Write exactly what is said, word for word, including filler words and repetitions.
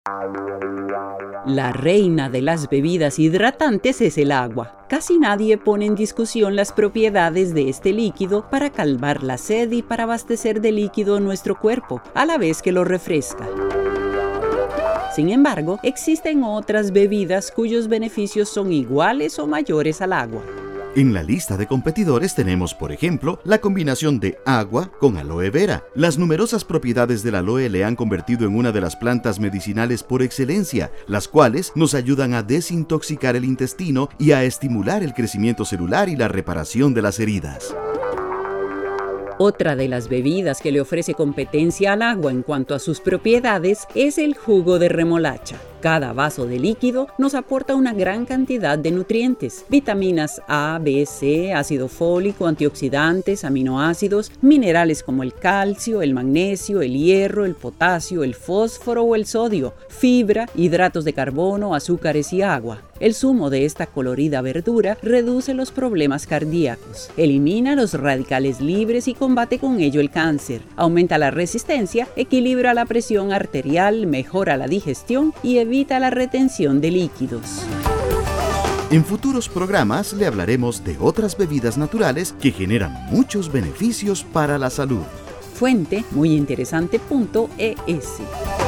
La reina de las bebidas hidratantes es el agua. Casi nadie pone en discusión las propiedades de este líquido para calmar la sed y para abastecer de líquido nuestro cuerpo, a la vez que lo refresca. Sin embargo, existen otras bebidas cuyos beneficios son iguales o mayores al agua. En la lista de competidores tenemos, por ejemplo, la combinación de agua con aloe vera. Las numerosas propiedades del aloe le han convertido en una de las plantas medicinales por excelencia, las cuales nos ayudan a desintoxicar el intestino y a estimular el crecimiento celular y la reparación de las heridas. Otra de las bebidas que le ofrece competencia al agua en cuanto a sus propiedades es el jugo de remolacha. Cada vaso de líquido nos aporta una gran cantidad de nutrientes, vitaminas A, B, C, ácido fólico, antioxidantes, aminoácidos, minerales como el calcio, el magnesio, el hierro, el potasio, el fósforo o el sodio, fibra, hidratos de carbono, azúcares y agua. El zumo de esta colorida verdura reduce los problemas cardíacos, elimina los radicales libres y combate con ello el cáncer, aumenta la resistencia, equilibra la presión arterial, mejora la digestión y evita la retención de líquidos. En futuros programas le hablaremos de otras bebidas naturales que generan muchos beneficios para la salud. Fuente muy interesante punto e s